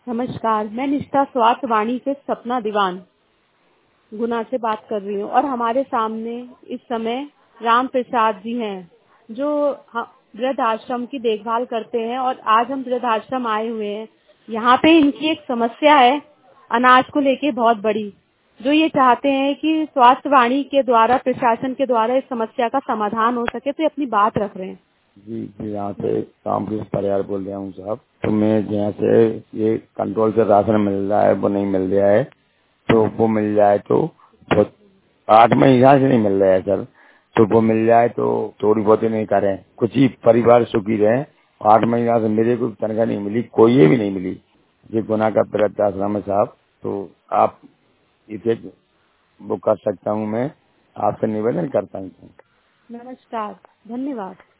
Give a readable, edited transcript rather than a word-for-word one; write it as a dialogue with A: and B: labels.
A: नमस्कार, मैं निष्ठा स्वास्थ्य वाणी से सपना दीवान गुना से बात कर रही हूँ और हमारे सामने इस समय राम प्रसाद जी हैं जो वृद्ध आश्रम की देखभाल करते हैं और आज हम वृद्ध आश्रम आए हुए हैं। यहाँ पे इनकी एक समस्या है अनाज को लेके बहुत बड़ी, जो ये चाहते हैं कि स्वास्थ्य वाणी के द्वारा प्रशासन के द्वारा इस समस्या का समाधान हो सके, तो ये अपनी बात रख रहे हैं।
B: जी यहाँ से रामकृष्ण परिवार बोल रहा हूँ साहब। तो मैं यहाँ से ये कंट्रोल से राशन मिल रहा है, वो नहीं मिल रहा है, तो वो मिल जाए तो 8 महीना से नहीं मिल रहा है सर। तो वो मिल जाए तो थोड़ी बहुत ही नहीं करें, कुछ ही परिवार सुखी रहे। 8 महीना से मेरे को तनख्वाह नहीं मिली, कोई भी नहीं मिली। ये गुना का वृद्धाश्रम है साहब, तो आप इसे वो कर सकता हूँ, मैं आपसे निवेदन करता हूँ।
A: नमस्कार, धन्यवाद।